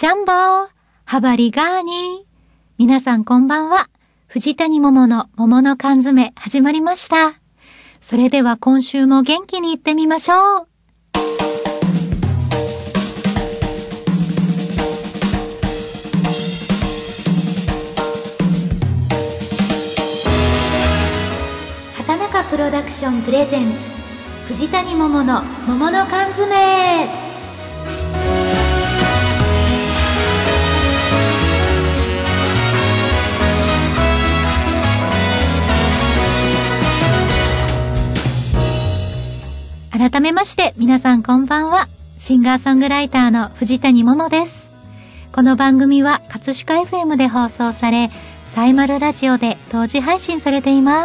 ジャンボハバリガーニー。皆さんこんばんは。藤谷桃の桃の缶詰始まりました。それでは今週も元気にいってみましょう。畑中プロダクションプレゼンツ藤谷桃の桃の缶詰。改めまして皆さんこんばんは。シンガーソングライターの藤谷桃です。この番組は葛飾 FM で放送され、サイマルラジオで同時配信されています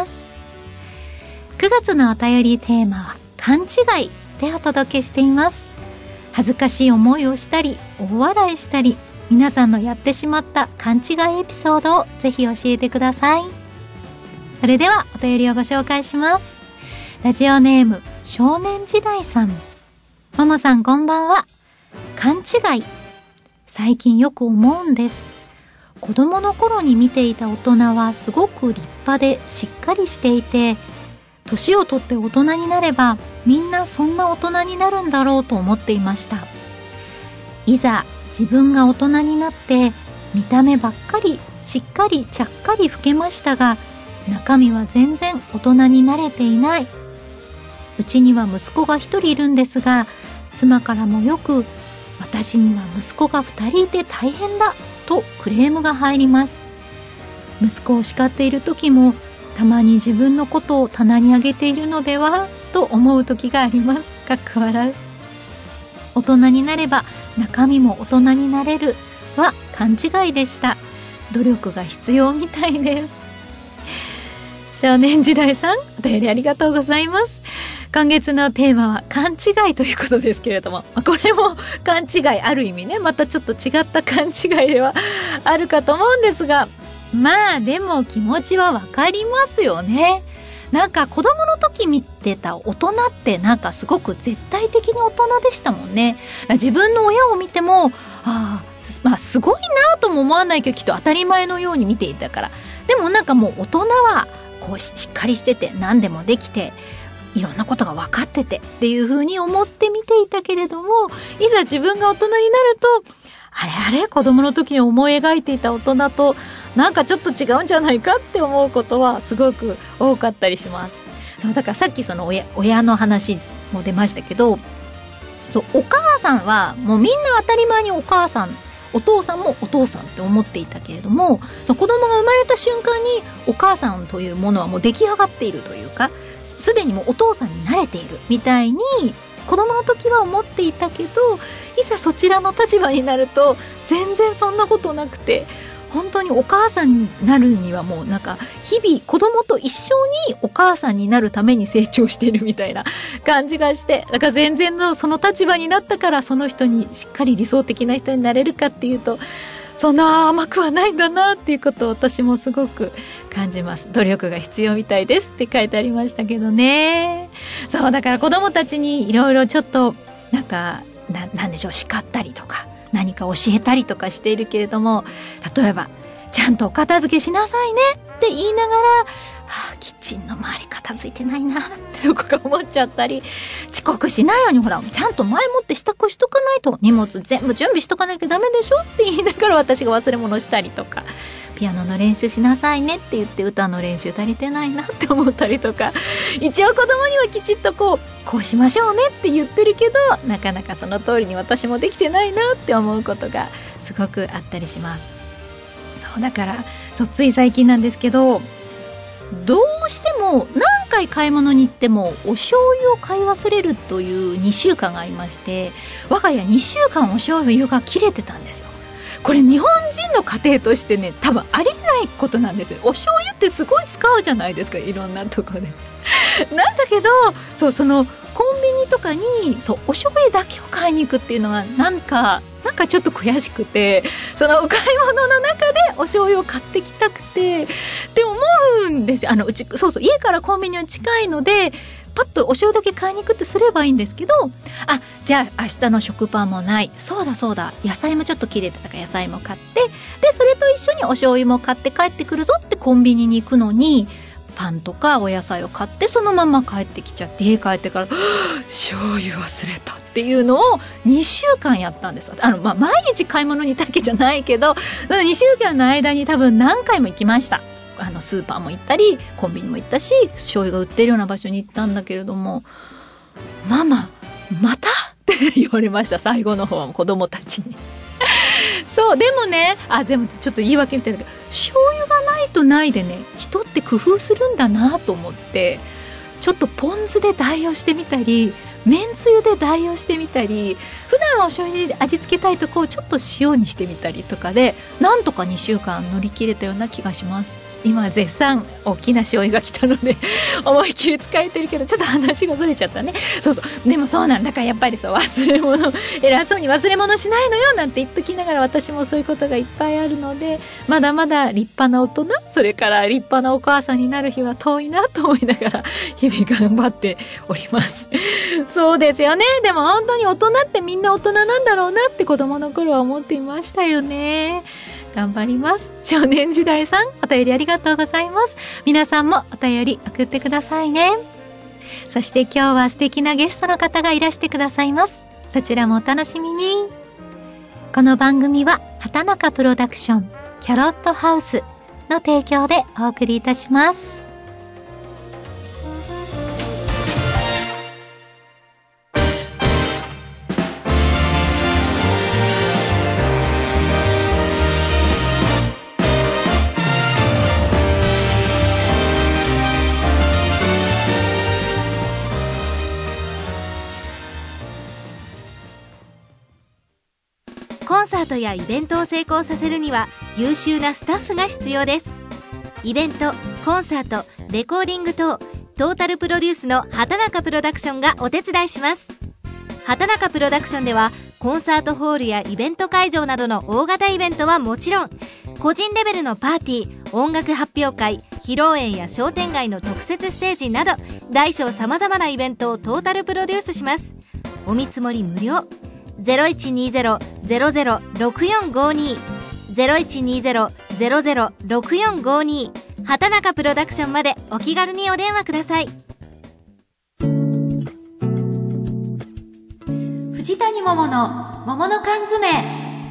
。9月のお便りテーマは勘違いでお届けしています。恥ずかしい思いをしたり大笑いしたり、皆さんのやってしまった勘違いエピソードをぜひ教えてください。それではお便りをご紹介します。ラジオネーム少年時代さん。ももさんこんばんは。勘違い、最近よく思うんです。子供の頃に見ていた大人はすごく立派でしっかりしていて、年をとって大人になればみんなそんな大人になるんだろうと思っていました。いざ自分が大人になって見た目ばっかりしっかりちゃっかり老けましたが、中身は全然大人になれていない。うちには息子が一人いるんですが、妻からもよく私には息子が2人いて大変だとクレームが入ります。息子を叱っている時もたまに自分のことを棚に上げているのではと思う時があります。かっこ笑う。大人になれば中身も大人になれるは勘違いでした。努力が必要みたいです。少年時代さん、お便りありがとうございます。今月のテーマは勘違いということですけれども、これも勘違い、ある意味ね、またちょっと違った勘違いではあるかと思うんですが、まあでも気持ちはわかりますよね。なんか子供の時見てた大人ってなんかすごく絶対的に大人でしたもんね。自分の親を見てもまあすごいなとも思わないけど、きっと当たり前のように見ていたから。でもなんかもう大人はこうしっかりしてて何でもできていろんなことが分かっててっていう風に思って見ていたけれども、いざ自分が大人になると、あれ子供の時に思い描いていた大人となんかちょっと違うんじゃないかって思うことはすごく多かったりします。そうだからさっきその親の話も出ましたけど、そうお母さんはもうみんな当たり前にお母さん、お父さんもお父さんって思っていたけれども、そう子供が生まれた瞬間にお母さんというものはもう出来上がっているというか、すでにもうお父さんに慣れているみたいに子供の時は思っていたけど、いざそちらの立場になると全然そんなことなくて、本当にお母さんになるにはもうなんか日々子供と一緒にお母さんになるために成長しているみたいな感じがして、だから全然のその立場になったからその人にしっかり理想的な人になれるかっていうと、そんな甘くはないんだなっていうことを私もすごく感じます。努力が必要みたいですって書いてありましたけどね。そうだから子供たちにいろいろちょっとなんでしょう、叱ったりとか何か教えたりとかしているけれども、例えばちゃんとお片付けしなさいねって言いながら、キッチンの周り片付いてないなってそこが思っちゃったり、遅刻しないようにほらちゃんと前もって支度しとかないと、荷物全部準備しとかなきゃダメでしょって言いながら私が忘れ物したりとか、ピアノの練習しなさいねって言って歌の練習足りてないなって思ったりとか、一応子供にはきちっとこうしましょうねって言ってるけど、なかなかその通りに私もできてないなって思うことがすごくあったりします。そうだからつい最近なんですけど、どうしても何回買い物に行ってもお醤油を買い忘れるという2週間がありまして、我が家2週間お醤油が切れてたんですよ。これ日本人の家庭としてね、多分ありえないことなんですよ。お醤油ってすごい使うじゃないですか、いろんなとこでなんだけど、そのコンビニとかにお醤油だけを買いに行くっていうのがなんかちょっと悔しくて、そのお買い物の中でお醤油を買ってきたくてって思うんですよ。うち家からコンビニは近いのでパッとお醤油だけ買いに行くってすればいいんですけど、じゃあ明日の食パンもない、そうだ野菜もちょっと切れてたから野菜も買って、でそれと一緒にお醤油も買って帰ってくるぞってコンビニに行くのに、パンとかお野菜を買ってそのまま帰ってきちゃって、家帰ってから醤油忘れたっていうのを2週間やったんですよ。毎日買い物に行ったわけじゃないけど、2週間の間に多分何回も行きました。スーパーも行ったりコンビニも行ったし、醤油が売ってるような場所に行ったんだけれども、ママまたって言われました。最後の方は子供たちにそうでもね、でもちょっと言い訳みたいだけど、醤油がないとないでね、人って工夫するんだなと思って、ちょっとポン酢で代用してみたり、めんつゆで代用してみたり、普段はお醤油で味付けたいとこをちょっと塩にしてみたりとかで、なんとか2週間乗り切れたような気がします。今絶賛大きな醤油が来たので思いっきり使えてるけど、ちょっと話がずれちゃったね。でもそうなんだから、やっぱり忘れ物、偉そうに忘れ物しないのよなんて言っときながら、私もそういうことがいっぱいあるので、まだまだ立派な大人、それから立派なお母さんになる日は遠いなと思いながら日々頑張っておりますそうですよね。でも本当に大人ってみんな大人なんだろうなって子供の頃は思っていましたよね。頑張ります。少年時代さん、お便りありがとうございます。皆さんもお便り送ってくださいね。そして今日は素敵なゲストの方がいらしてくださいます。そちらもお楽しみに。この番組は畑中プロダクションキャロットハウスの提供でお送りいたします。 コンサートやイベントを成功させるには優秀なスタッフが必要です。イベント、コンサート、レコーディング等トータルプロデュースの畑中プロダクションがお手伝いします。畑中プロダクションではコンサートホールやイベント会場などの大型イベントはもちろん、個人レベルのパーティー、音楽発表会、披露宴や商店街の特設ステージなど大小さまざまなイベントをトータルプロデュースします。お見積もり無料。0120-006452 0120-006452 畑中プロダクションまでお気軽にお電話ください。 藤谷桃の桃の缶詰。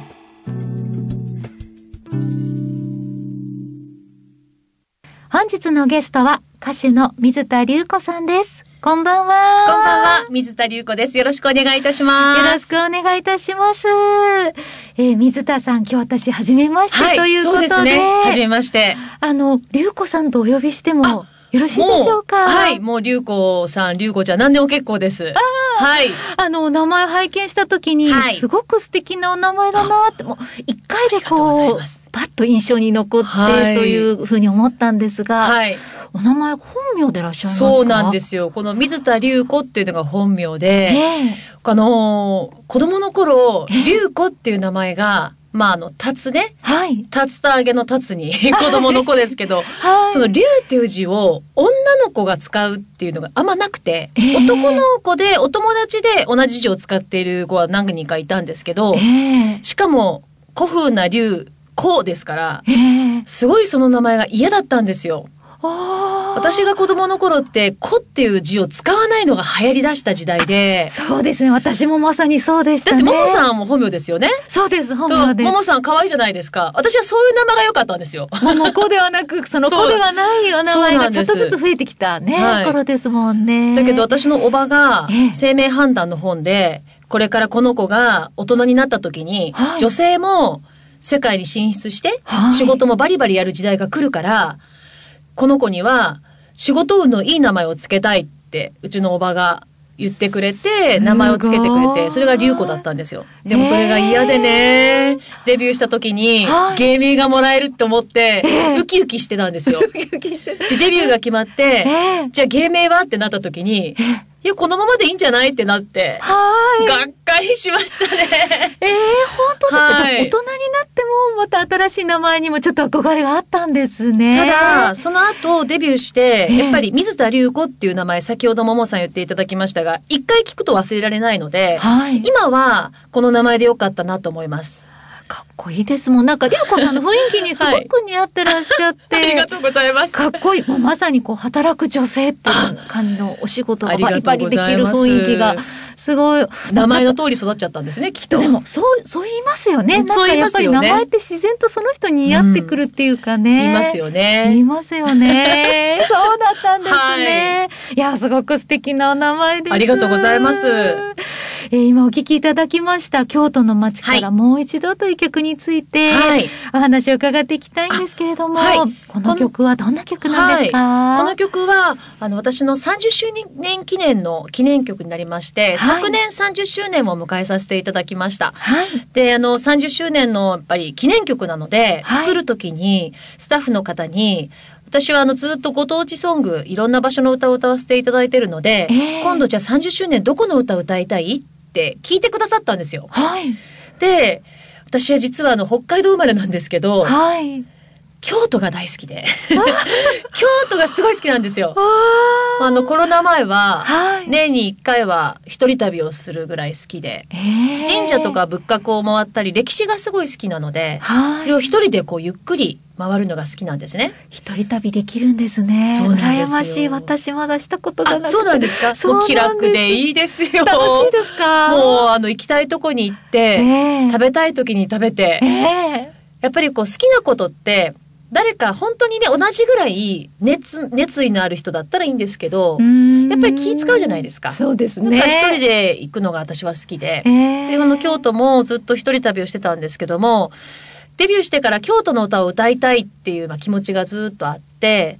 本日のゲストは歌手の水田龍子さんです。こんばんは。 こんばんは、水田龍子です。よろしくお願いいたします。 よろしくお願いいたします。水田さん、今日私初めまして、ということで。 そうですね。初めまして。 龍子さんとお呼びしてもよろしいでしょうか？ はい、もう龍子さん、龍子ちゃん、何でも結構です。はい。 お名前拝見したときに、すごく素敵なお名前だなって、もう一回でこう、パッと印象に残って、というふうに思ったんですが、はい。お名前本名でいらっしゃいますか？ そうなんですよ。この水田龍子っていうのが本名で、子供の頃、龍子っていう名前が、タツね。はい。タツタ揚げのタツに、子供の子ですけど、はい、その龍っていう字を女の子が使うっていうのがあんまなくて、男の子でお友達で同じ字を使っている子は何人かいたんですけど、しかも古風な龍子ですから、すごいその名前が嫌だったんですよ。私が子供の頃って子っていう字を使わないのが流行り出した時代で。 そうですね。私もまさにそうでしたね。 だってももさんも本名ですよね。 そうです、本名です。 ももさん可愛いじゃないですか。私はそういう名前が良かったんですよ。 もも子ではなく、その子ではないお名前がちょっとずつ増えてきたね、頃ですもんね。 だけど私のおばが生命判断の本で、これからこの子が大人になった時に、女性も世界に進出して、仕事もバリバリやる時代が来るから、この子には仕事運のいい名前をつけたいってうちのおばが言ってくれて、名前をつけてくれて、それが龍子だったんですよ。でもそれが嫌でね、デビューした時に芸名がもらえるって思ってウキウキしてたんですよ。でデビューが決まって、じゃあ芸名はってなった時に、いや、このままでいいんじゃないってなって、がっかりしましたね。 本当だって、大人になってまた新しい名前にもちょっと憧れがあったんですね。 ただ、その後デビューして、やっぱり水田龍子っていう名前、先ほどももさん言っていただきましたが、一回聞くと忘れられないので、今はこの名前でよかったなと思います。 かっこいいですもん。なんか、りょうこさんの雰囲気にすごく似合ってらっしゃって。 ありがとうございます。 かっこいい。もうまさに働く女性っていう感じのお仕事がバリバリできる雰囲気が。すごい。 名前の通り育っちゃったんですね、きっと。 でも、そう言いますよね。なんかやっぱり名前って自然とその人に似合ってくるっていうかね。 言いますよね。 言いますよね。そうだったんですね。いや、すごく素敵なお名前です。 ありがとうございます。 今お聞きいただきました京都の街からもう一度という曲について、お話を伺っていきたいんですけれども、この曲はどんな曲なんですか？ この曲は私の30周年記念の記念曲になりまして、昨年30周年を迎えさせていただきました。で、30周年のやっぱり記念曲なので、作る時にスタッフの方に、私はずっとご当地ソング、いろんな場所の歌を歌わせていただいているので、今度じゃあ30周年どこの歌を歌いたいって聞いてくださったんですよ。で、私は実は北海道生まれなんですけど、京都が大好きで京都がすごい好きなんですよ。コロナ前は年に1回は一人旅をするぐらい好きで、神社とか仏閣を回ったり歴史がすごい好きなので、それを一人でゆっくり回るのが好きなんですね。 一人旅できるんですね。 そうなんですよ。 羨ましい。私まだしたことがなくて。 そうなんですか。もう気楽でいいですよ。 楽しいですか？ もう行きたいとこに行って、食べたい時に食べて、やっぱり好きなことって誰か本当にね同じぐらい熱意のある人だったらいいんですけど、やっぱり気使うじゃないですか。 そうですね。 だから一人で行くのが私は好きで、で京都もずっと一人旅をしてたんですけども、デビューしてから京都の歌を歌いたいっていう気持ちがずっとあって、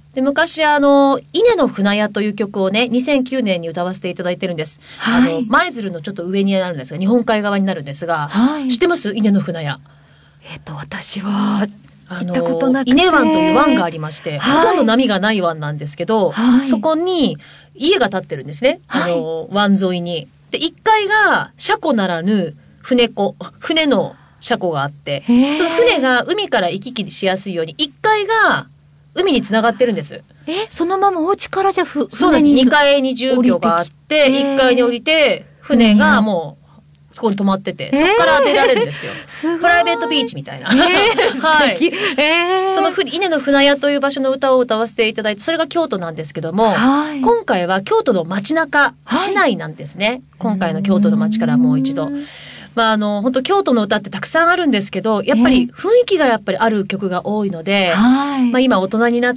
で昔稲の船屋という曲をね2009年に歌わせていただいてるんです。舞鶴のちょっと上になるんですが、日本海側になるんですが、知ってます？稲の船屋。 私は行ったことなくて、 稲湾という湾がありまして、ほとんど波がない湾なんですけど、そこに家が建ってるんですね。湾沿いに。で、1階が車庫ならぬ船の車庫があって、その船が海から行き来しやすいように1階が海に繋がってるんです。 そのままお家からじゃ船に2階に住居があって、1階に降りて、船がもう、そこに泊まってて、そこから出られるんですよ。プライベートビーチみたいな。その稲の船屋という場所の歌を歌わせていただいて、それが京都なんですけども、今回は京都の街中、市内なんですね。今回の京都の街からもう一度。本当京都の歌ってたくさんあるんですけど、やっぱり雰囲気がやっぱりある曲が多いので、今大人になって、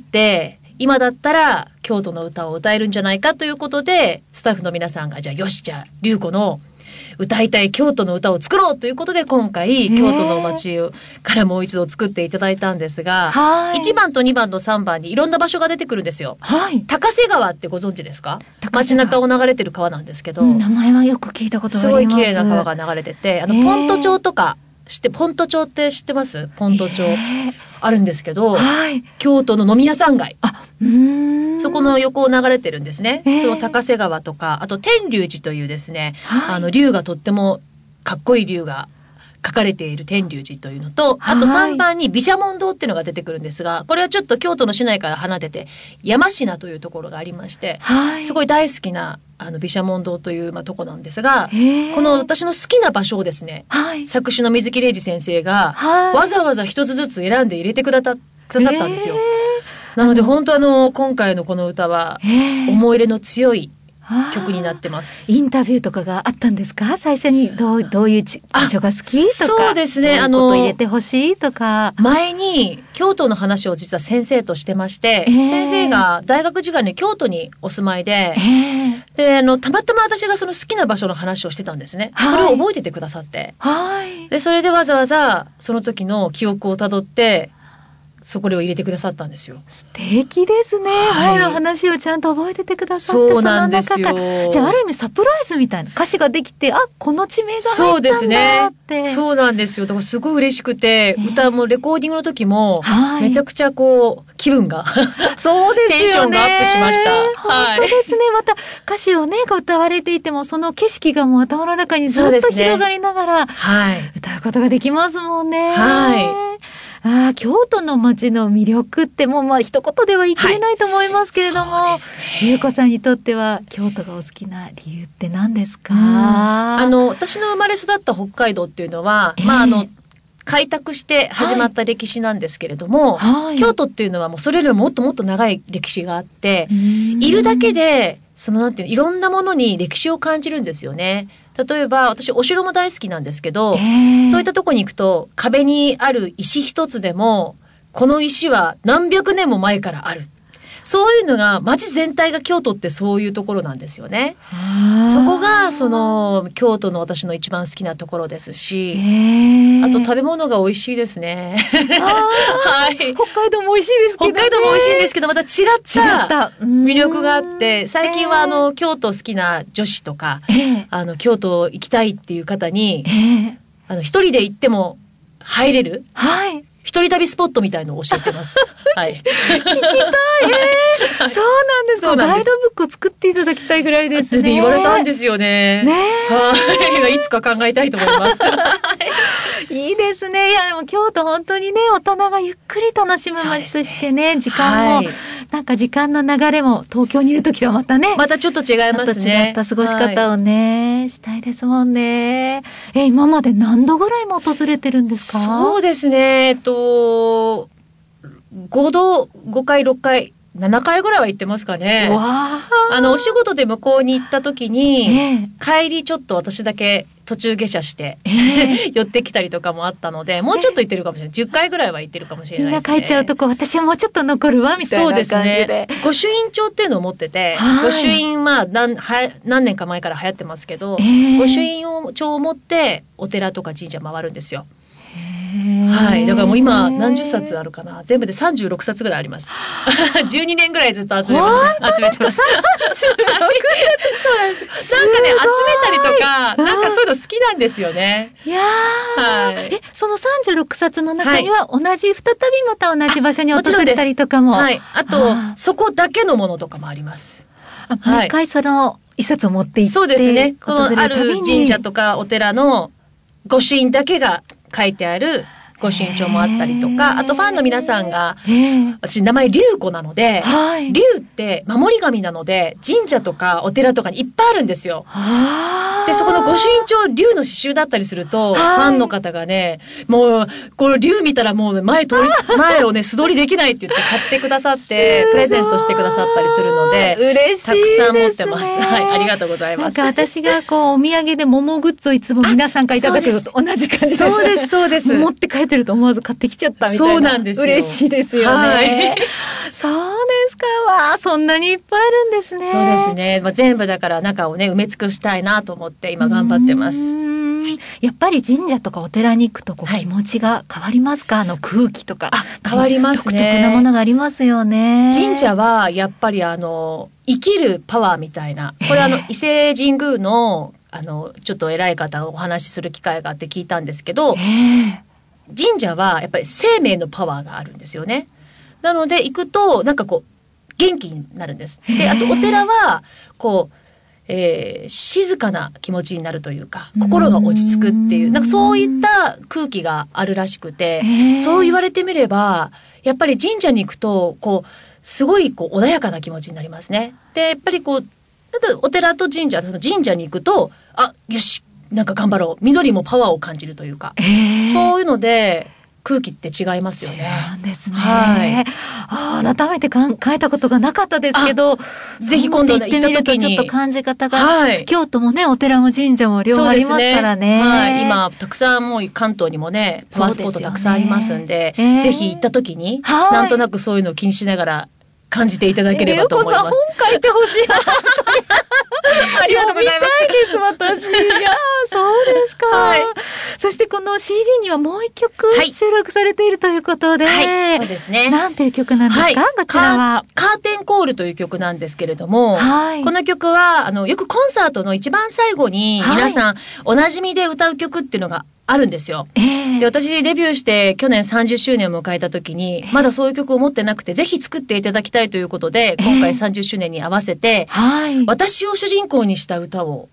今だったら京都の歌を歌えるんじゃないかということで、スタッフの皆さんがじゃあ龍子の歌いたい京都の歌を作ろうということで、今回京都の街からもう一度作っていただいたんですが、1番と2番と3番にいろんな場所が出てくるんですよ。高瀬川ってご存知ですか？街中を流れてる川なんですけど、 名前はよく聞いたことがあります。 すごい綺麗な川が流れてて、ポント町とかポント町って知ってます？ポント町あるんですけど、京都の飲み屋さん街、そこの横を流れてるんですね。その高瀬川とか、あと天龍寺というですね、龍がとってもかっこいい龍が書かれている天龍寺というのと、あと3番に毘沙門堂っていうのが出てくるんですが、これはちょっと京都の市内から離れて山科というところがありまして、すごい大好きな毘沙門堂というとこなんですが、この私の好きな場所をですね、作詞の水木玲二先生がわざわざ一つずつ選んで入れてくださったんですよ。なので本当今回のこの歌は思い入れの強い曲になってます。 インタビューとかがあったんですか？最初にどういう場所が好きとか、 そうですね、 どういうこと入れてほしいとか。 前に京都の話を実は先生としてまして、先生が大学時代に京都にお住まいで、でたまたま私がその好きな場所の話をしてたんですね。それを覚えててくださって、でそれでわざわざその時の記憶をたどってそこを入れてくださったんですよ。 素敵ですね。前の話をちゃんと覚えててくださって、 そうなんですよ。 じゃあある意味サプライズみたいな歌詞ができて、この地名が入ったんだって。そうですね。 そうなんですよ。だからすごい嬉しくて、歌もレコーディングの時もめちゃくちゃ気分がそうですよね。 テンションがアップしました。 本当ですね。また歌詞をね歌われていても、その景色がもう頭の中にずっと広がりながら歌うことができますもんね。 京都の街の魅力ってもう一言では言い切れないと思いますけれども、はい、そうですね。優子さんにとっては京都がお好きな理由って何ですか？ 私の生まれ育った北海道っていうのは、開拓して始まった歴史なんですけれども、はい、京都っていうのはもうそれよりもっともっと長い歴史があって、いるだけでなんていういろんなものに歴史を感じるんですよね。例えば私お城も大好きなんですけど、そういったとこに行くと壁にある石一つでもこの石は何百年も前からある。そういうのが街全体が京都ってそういうところなんですよね。そこが京都の私の一番好きなところですし、あと食べ物が美味しいですね。 はい。北海道も美味しいですけどね。 北海道も美味しいんですけどまた違った魅力があって、最近は京都好きな女子とか、京都行きたいっていう方に、一人で行っても入れる。はい。一人旅スポットみたいのを教えてます。はい。聞きたい。 そうなんですか。ガイドブックを作っていただきたいぐらいですね。 言われたんですよね。はい。いつか考えたいと思います。 いいですね。いや、でも京都本当にね、大人がゆっくり楽しむ街としてね、時間も、なんか時間の流れも東京にいるときとはまたね。 またちょっと違いますね。 ちょっと違った過ごし方をね、したいですもんね。今まで何度ぐらいも訪れてるんですか？ そうですね。5回、6回、7回ぐらいは行ってますかね。お仕事で向こうに行った時に、帰りちょっと私だけ途中下車して、寄ってきたりとかもあったので、もうちょっと行ってるかもしれない。10回ぐらいは行ってるかもしれないですね。 みんな帰っちゃうとこ、私はもうちょっと残るわ、みたいな感じで。そうですね。 御朱印帳っていうのを持ってて、御朱印は何年か前から流行ってますけど、御朱印帳を持ってお寺とか神社回るんですよ。はい。だからもう今何十冊あるかな。全部で36冊ぐらいあります。12年ぐらいずっと集めてます。そうなんです。なんかね、集めたりとか、なんかそういうの好きなんですよね。 いやー。はい。その36冊の中には再びまた同じ場所に訪れたりとかも。 はい。あと、そこだけのものとかもあります。 毎回一冊を持って行って。 そうですね。このある神社とかお寺の御朱印だけが書いてある御朱印帳もあったりとか、あとファンの皆さんが、私名前龍子なので、龍って守り神なので、神社とかお寺とかにいっぱいあるんですよ。で、そこの御朱印帳、龍の刺繍だったりすると、ファンの方がね、もう、この龍見たらもう前をね、素通りできないって言って買ってくださって、プレゼントしてくださったりするので、 嬉しいですね。 たくさん持ってます。はい、ありがとうございます。 なんか私がお土産で桃グッズをいつも皆さんからいただくのと同じ感じです。 そうです、そうです。 持って帰ってると思わず買ってきちゃったみたいな。 そうなんですよ。 嬉しいですよね。はい、そうですか。わあ、そんなにいっぱいあるんですね。 そうですね。全部だから中をね、埋め尽くしたいなと思って今頑張ってます。 やっぱり神社とかお寺に行くと気持ちが変わりますか？空気とか。 変わりますね。 独特なものがありますよね。 神社はやっぱり生きるパワーみたいな。これ伊勢神宮のちょっと偉い方をお話しする機会があって聞いたんですけど、神社はやっぱり生命のパワーがあるんですよね。なので行くとなんか元気になるんです。で、あとお寺は静かな気持ちになるというか、心が落ち着くっていう、なんかそういった空気があるらしくて、そう言われてみれば、やっぱり神社に行くと、すごい穏やかな気持ちになりますね。で、やっぱりお寺と神社に行くと、よし、なんか頑張ろう。緑もパワーを感じるというか、そういうので、空気って違いますよね。 違うんですね。はい。改めて考えたことがなかったですけど、 ぜひ今度行ってみるとちょっと感じ方が、京都もね、お寺も神社も両方ありますからね。 はい。今、たくさんもう関東にもね、パワースポットたくさんありますんで、ぜひ行った時に、なんとなくそういうのを気にしながら感じていただければと思います。 本書いてほしい。 ありがとうございます。 見たいです、私。いやそうですか。はい。そしてこの CD にはもう一曲収録されているということで。 はい。そうですね。 なんていう曲なんですか、こちらは。 カーテンコールという曲なんですけれども、この曲は、よくコンサートの一番最後に皆さんおなじみで歌う曲っていうのがあるんですよ。で、私デビューして去年30周年を迎えた時に、まだそういう曲を持ってなくて、ぜひ作っていただきたいということで、今回30周年に合わせて、私を主人公にした歌を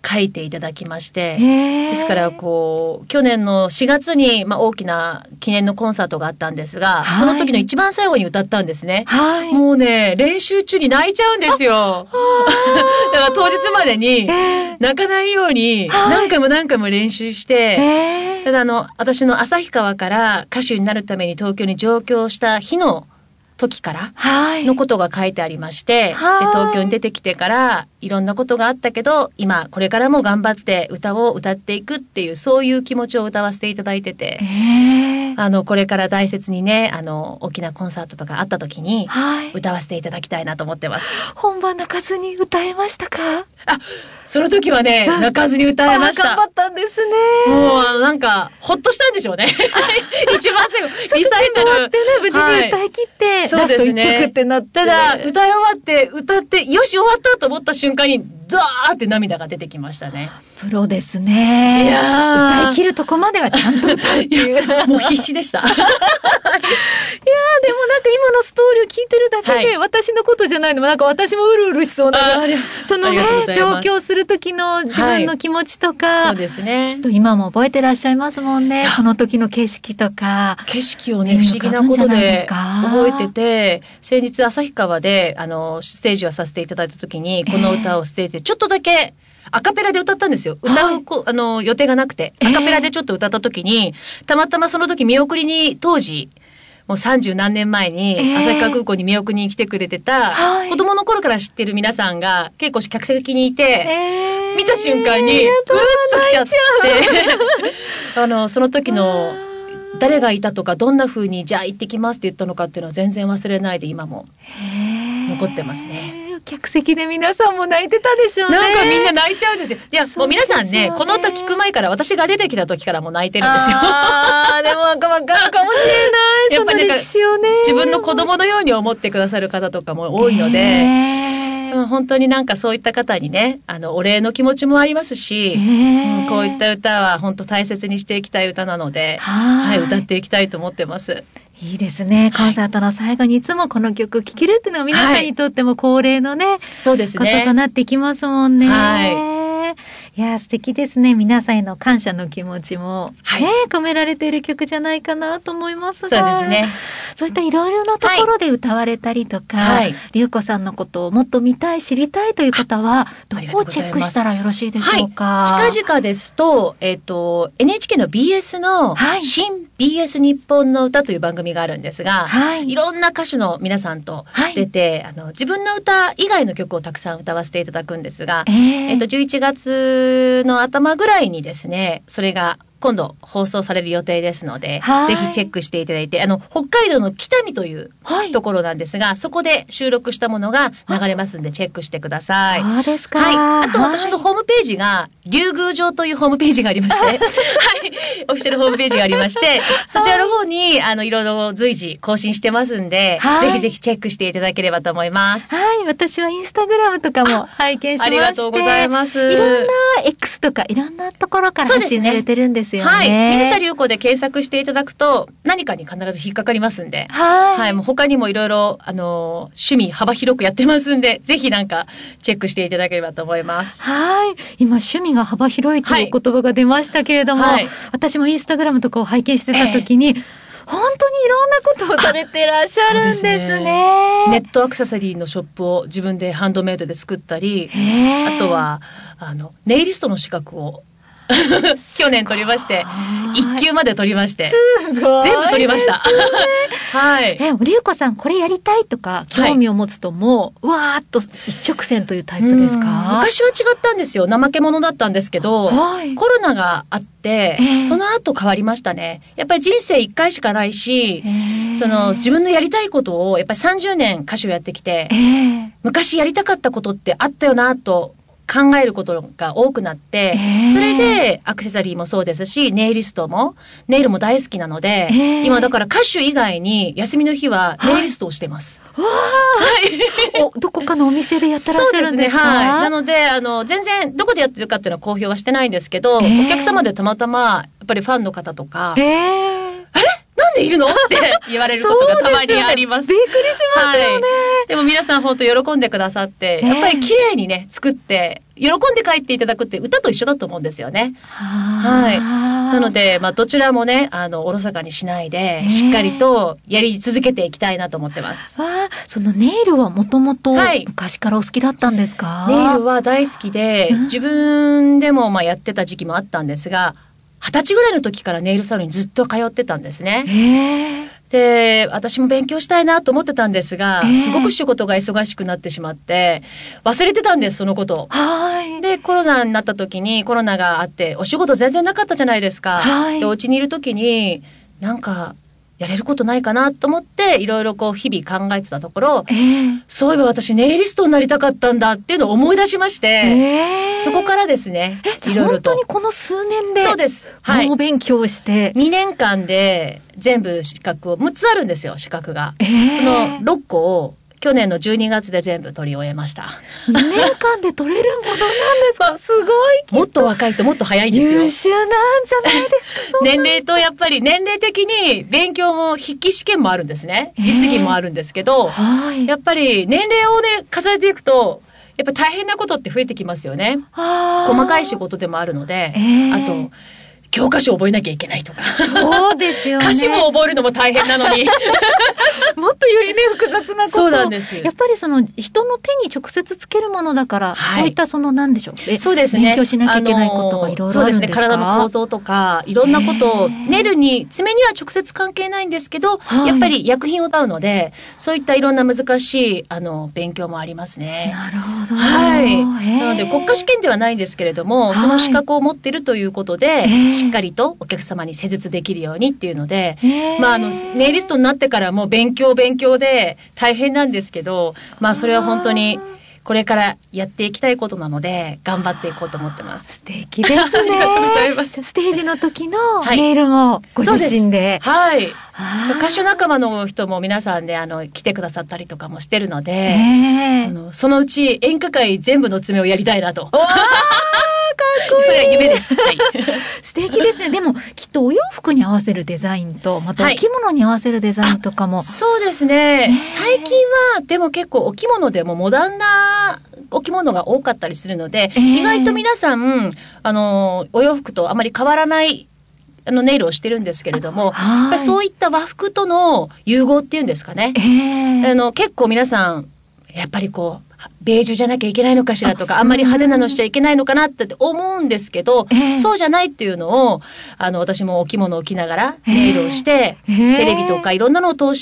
書いていただきまして、ですから去年の4月に、大きな記念のコンサートがあったんですが、その時の一番最後に歌ったんですね。もうね、練習中に泣いちゃうんですよ。だから当日までに泣かないように何回も何回も練習して、ただ私の旭川から歌手になるために東京に上京した日の時からのことが書いてありまして、で東京に出てきてからいろんなことがあったけど、今これからも頑張って歌を歌っていくっていう、そういう気持ちを歌わせていただいてて、これから大切にね、大きなコンサートとかあった時に歌わせていただきたいなと思ってます。 本番泣かずに歌えましたか？ その時はね、泣かずに歌えました。 頑張ったんですね。 もうなんかほっとしたんでしょうね。一番最後リサイタルってね、無事に歌い切って、 そうですね、 ラスト1曲ってなって、 ただ歌い終わって歌ってよし終わったと思った瞬間にザーって涙が出てきましたね。 プロですね。 いや歌い切るとこまではちゃんと歌うっていうもう必死でした。いやでもなんか今のストーリーを聞いてるだけで、私のことじゃないのもなんか私もうるうるしそうな、そのね、上京する時の自分の気持ちとか、 そうですね、 きっと今も覚えてらっしゃいますもんね。その時の景色とか、 景色をね、不思議なことで覚えてて、先日旭川でステージをさせていただいた時にこの歌をステージでちょっとだけアカペラで歌ったんですよ。歌う、予定がなくて、アカペラでちょっと歌った時に、たまたまその時見送りに、当時もう30何年前に旭川空港に見送りに来てくれてた、子供の頃から知ってる皆さんが結構客席にいて、見た瞬間にうるっと来ちゃって、その時の誰がいたとか、どんな風にじゃあ行ってきますって言ったのかっていうのは全然忘れないで今も残ってますね。 客席で皆さんも泣いてたでしょうね。 なんかみんな泣いちゃうんですよ。いや、もう皆さんね、この歌聞く前から、私が出てきた時からもう泣いてるんですよ。 でもわかるかもしれない。やっぱり歴史をね、 自分の子供のように思ってくださる方とかも多いので、本当になんかそういった方にね、お礼の気持ちもありますし、こういった歌は本当大切にしていきたい歌なので、歌っていきたいと思ってます。 いいですね。コンサートの最後にいつもこの曲聴けるっていうのは皆さんにとっても恒例のね、 そうですね、 こととなってきますもんね。いや、素敵ですね。皆さんへの感謝の気持ちも、込められている曲じゃないかなと思いますが。 そうですね。 そういったいろいろなところで歌われたりとか、龍子さんのことをもっと見たい、知りたいという方は、どこをチェックしたらよろしいでしょうか？ 近々ですと、NHK の BS の、新 BS 日本の歌という番組があるんですが、いろんな歌手の皆さんと出て、自分の歌以外の曲をたくさん歌わせていただくんですが、11月の頭ぐらいにですね、それが今度放送される予定ですので、ぜひチェックしていただいて、北海道の北見というところなんですが、そこで収録したものが流れますんでチェックしてください。 そうですか。 あと私のホームページが竜宮城というホームページがありましてオフィシャルホームページがありましてそちらの方にいろいろ随時更新してますんで、ぜひぜひチェックしていただければと思います。 私はインスタグラムとかも拝見しまして、 ありがとうございます。 いろんな X とかいろんなところから発信されてるんですよね。 水田龍子で検索していただくと何かに必ず引っかかりますんで、もう他にもいろいろ趣味幅広くやってますんで、ぜひなんかチェックしていただければと思います。 今趣味が幅広いという言葉が出ましたけれども、私もインスタグラムとかを拝見してた時に、本当にいろんなことをされてらっしゃるんですね。 ネットアクセサリーのショップを自分でハンドメイドで作ったり、あとはネイリストの資格を去年取りまして、1級まで取りまして、全部取りました。 龍子さんこれやりたいとか興味を持つともう、わーっと一直線というタイプですか？ 昔は違ったんですよ。怠け者だったんですけど、コロナがあって、その後変わりましたね。やっぱり人生1回しかないし、自分のやりたいことをやっぱり30年歌手をやってきて、昔やりたかったことってあったよなと考えることが多くなって、それでアクセサリーもそうですし、ネイリストもネイルも大好きなので、今だから歌手以外に休みの日はネイリストをしてます。 どこかのお店でやってらっしゃるんですか？ なので全然どこでやってるかっていうのは公表はしてないんですけど、お客様でたまたまやっぱりファンの方とか、あれなんでいるのって言われることがたまにあります。 びっくりしますよね。 でも皆さん本当喜んでくださって、やっぱり綺麗にね作って喜んで帰っていただくって歌と一緒だと思うんですよね。はい。なので、どちらもね、おろそかにしないで、しっかりとやり続けていきたいなと思ってます。 そのネイルはもともと昔からお好きだったんですか？ ネイルは大好きで、自分でもやってた時期もあったんですが、20歳ぐらいの時からネイルサロンにずっと通ってたんですね。で、私も勉強したいなと思ってたんですが、すごく仕事が忙しくなってしまって、忘れてたんです、そのことを。で、コロナになった時に、コロナがあって、お仕事全然なかったじゃないですか。で、お家にいる時に、なんか、やれることないかなと思って、いろいろ日々考えてたところ、そういえば私ネイリストになりたかったんだっていうのを思い出しまして、そこからですね、いろいろと。 本当にこの数年で、 そうです。 猛勉強して。 2年間で全部資格を、6つあるんですよ、資格が。その6個を、去年の12月で全部取り終えました。 2年間で取れるものなんですか？すごい。 もっと若いともっと早いんですよ。 優秀なんじゃないですか？ 年齢とやっぱり年齢的に勉強も筆記試験もあるんですね。実技もあるんですけど、やっぱり年齢をね、重ねていくと、やっぱ大変なことって増えてきますよね。細かい仕事でもあるので、あと、教科書を覚えなきゃいけないとか。 そうですよね。 歌詞も覚えるのも大変なのに。 もっとよりね、複雑なこと。 そうなんです。 やっぱり人の手に直接つけるものだから、そういったなんでしょう。 そうですね。 勉強しなきゃいけないことがいろいろあるんですか？そうですね。 体の構造とか、いろんなことを、爪には直接関係ないんですけど、やっぱり薬品を使うので、そういったいろんな難しい、勉強もありますね。 なるほど。 はい。なので、国家試験ではないんですけれども、その資格を持っているということで、しっかりとお客様に施術できるようにっていうので、ネイリストになってからも勉強で大変なんですけど、それは本当にこれからやっていきたいことなので、頑張っていこうと思ってます。 素敵ですね。 ありがとうございます。 ステージの時のネイルもご自身で。 はい。歌手仲間の人も皆さんで来てくださったりとかもしてるので、そのうち演歌界全部の爪をやりたいなと。 かっこいい。 それは夢です。はい。 素敵ですね。でも、きっとお洋服に合わせるデザインと、またお着物に合わせるデザインとかも。 そうですね。最近は、でも結構お着物でもモダンなお着物が多かったりするので、意外と皆さん、お洋服とあまり変わらないネイルをしてるんですけれども、やっぱりそういった和服との融合っていうんですかね。結構皆さん、やっぱりベージュじゃなきゃいけないのかしらとか、あんまり派手なのしちゃいけないのかなって思うんですけど、そうじゃないっていうのを、私もお着物を着ながらネイルをして、テレビとかいろんなのを通して、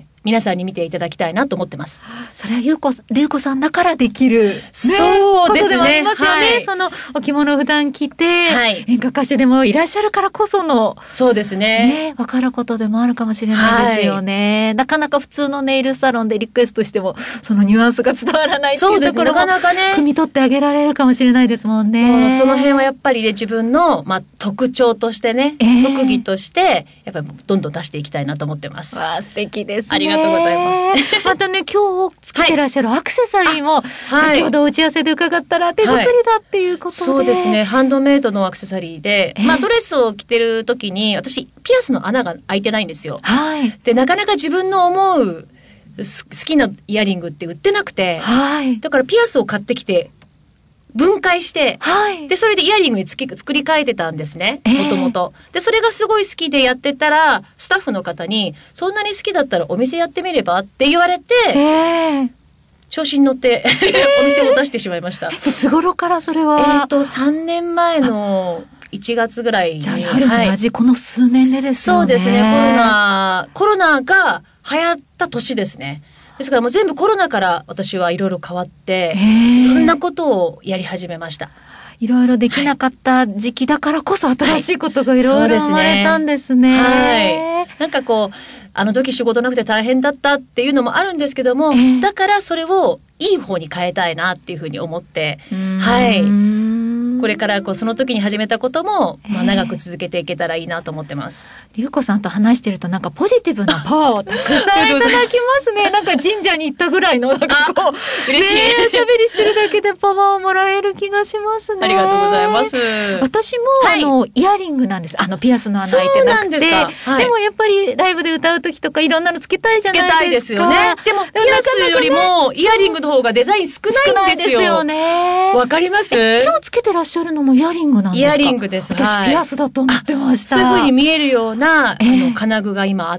皆さんに見ていただきたいなと思ってます。 それは龍子さんだからできる、 そうですね。ことでもありますよね。そのお着物を普段着て、演歌歌手でもいらっしゃるからこその、 そうですね。 わかることでもあるかもしれないですよね。なかなか普通のネイルサロンでリクエストしても、そのニュアンスが伝わらないっていうところも、なかなかね、汲み取ってあげられるかもしれないですもんね。 その辺はやっぱりね、自分の、特徴としてね、特技として、やっぱりどんどん出していきたいなと思ってます。 わあ、素敵ですね。 ありがとうございます。 またね、今日つけてらっしゃるアクセサリーも、先ほど打ち合わせで伺ったら手作りだっていうことで。 そうですね、ハンドメイドのアクセサリーで、ドレスを着てる時に、私、ピアスの穴が開いてないんですよ。で、なかなか自分の思う好きなイヤリングって売ってなくて、だからピアスを買ってきて、分解して、で、それでイヤリングに作り変えてたんですね、もともと。で、それがすごい好きでやってたら、スタッフの方に、そんなに好きだったらお店やってみればって言われて、調子に乗って、お店を出してしまいました。 いつ頃からそれは 3年前の1月ぐらいに。 じゃあ、やはり同じこの数年でですよね。 そうですね、コロナが流行った年ですね。ですからもう全部コロナから私はいろいろ変わって、いろんなことをやり始めました。 いろいろできなかった時期だからこそ新しいことがいろいろ生まれたんですね。 なんかあの時仕事なくて大変だったっていうのもあるんですけども、だからそれをいい方に変えたいなっていうふうに思って、 これからその時に始めたことも、長く続けていけたらいいなと思ってます。 龍子さんと話してるとなんかポジティブなパワーをたくさんいただきますね。なんか神社に行ったぐらいのなんかこう嬉しい、 おしゃべりしてるだけでパワーをもらえる気がしますね。 ありがとうございます。 私も、イヤリングなんです。ピアスの穴開いてなくて。でもやっぱりライブで歌う時とかいろんなのつけたいじゃないですか。つけたいですよね。 でもピアスよりもイヤリングの方がデザイン少ないんですよ。 よね。 わかります？ 今日つけてらっしゃるのもイヤリングなんですか？ イヤリングです。 私ピアスだと思ってました。 そういう風に見えるような金具が今あって、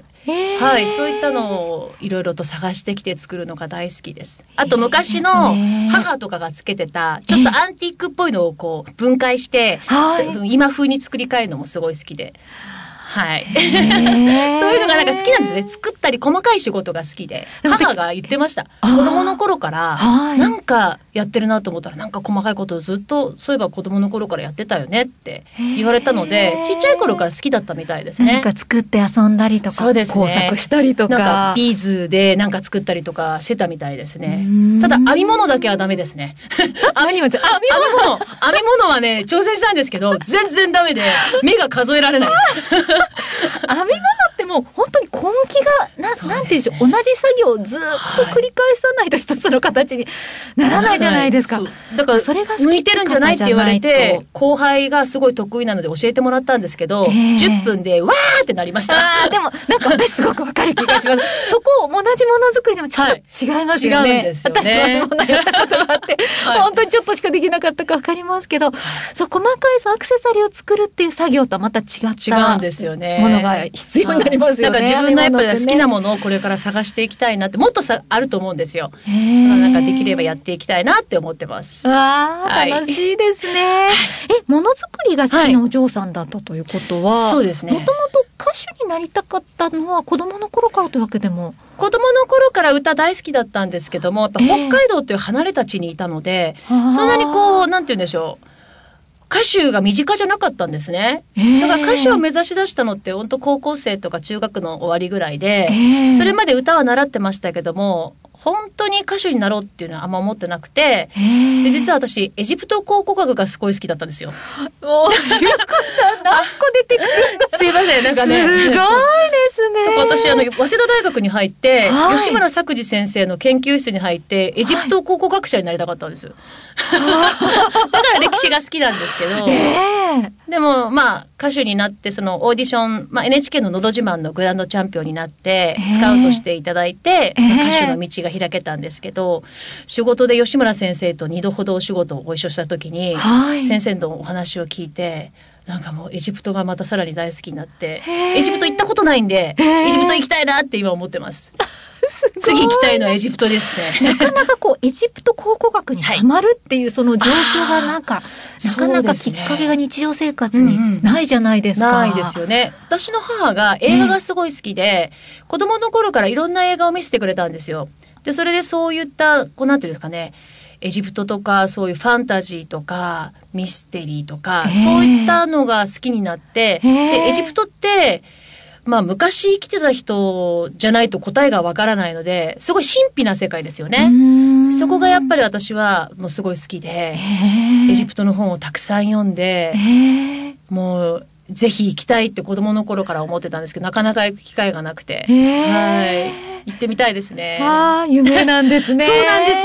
はい、そういったのをいろいろと探してきて作るのが大好きです。あと昔の母とかがつけてたちょっとアンティークっぽいのをこう分解して、今風に作り変えるのもすごい好きで。はい。そういうのがなんか好きなんですね。作ったり細かい仕事が好きで。母が言ってました。子供の頃から、なんかやってるなと思ったら、なんか細かいことをずっと、そういえば子供の頃からやってたよねって言われたので、ちっちゃい頃から好きだったみたいですね。 なんか作って遊んだりとか、 そうですね、 工作したりとか。 なんかビーズでなんか作ったりとかしてたみたいですね。ただ編み物だけはダメですね。編み物はね、挑戦したんですけど、全然ダメで、目が数えられないです。 編み物ってもう本当に根気がなんていうんでしょう、同じ作業をずっと繰り返さないと一つの形にならないじゃないですか。 だからそれが向いてるんじゃないって言われて、後輩がすごい得意なので教えてもらったんですけど、10分でわーってなりました。 でもなんか私すごくわかる気がします。そこ同じものづくりでもちょっと違いますよね。 違うんですよね。 私は編み物やったことがあって、本当にちょっとしかできなかったかわかりますけど、そう細かいアクセサリーを作るっていう作業とはまた違ったんですよね。 ものが必要になりますよね。 なんか自分のやっぱり好きなものをこれから探していきたいなって、もっとあると思うんですよ。なんかできればやっていきたいなって思ってます。 楽しいですね。ものづくりが好きなお嬢さんだったということは、 そうですね。 もともと歌手になりたかったのは子供の頃からというわけでも。 子供の頃から歌大好きだったんですけども、やっぱ北海道という離れた地にいたので、そんなになんて言うんでしょう。歌手が身近じゃなかったんですね。だから歌手を目指し出したのって本当高校生とか中学の終わりぐらいで、それまで歌は習ってましたけども、本当に歌手になろうっていうのはあんま思ってなくて、で実は私エジプト考古学がすごい好きだったんですよ。 ゆうこさん何個出てくるんだ。 すいません、なんかね、 すごいですね。 私早稲田大学に入って、吉村作治先生の研究室に入ってエジプト考古学者になりたかったんです。だから歴史が好きなんですけど、でも歌手になってそのオーディション、NHK ののど自慢のグランドチャンピオンになってスカウトしていただいて、歌手の道が開けたんですけど、仕事で吉村先生と2度ほどお仕事をご一緒した時に、先生のお話を聞いて、なんかもうエジプトがまたさらに大好きになって、エジプト行ったことないんで、エジプト行きたいなって今思ってます。次行きたいのはエジプトですね。 なかなかエジプト考古学にハマるっていうその状況がなかなかきっかけが日常生活にないじゃないですか。 ないですよね。私の母が映画がすごい好きで、子供の頃からいろんな映画を見せてくれたんですよ。で、それでそういったなんていうんですかね、エジプトとかそういうファンタジーとかミステリーとか、そういったのが好きになって、でエジプトって昔生きてた人じゃないと答えがわからないので、すごい神秘な世界ですよね。そこがやっぱり私はもうすごい好きで、エジプトの本をたくさん読んで、もうぜひ行きたいって子供の頃から思ってたんですけど、なかなか行く機会がなくて、行ってみたいですね。 夢なんですね。 そうなんです。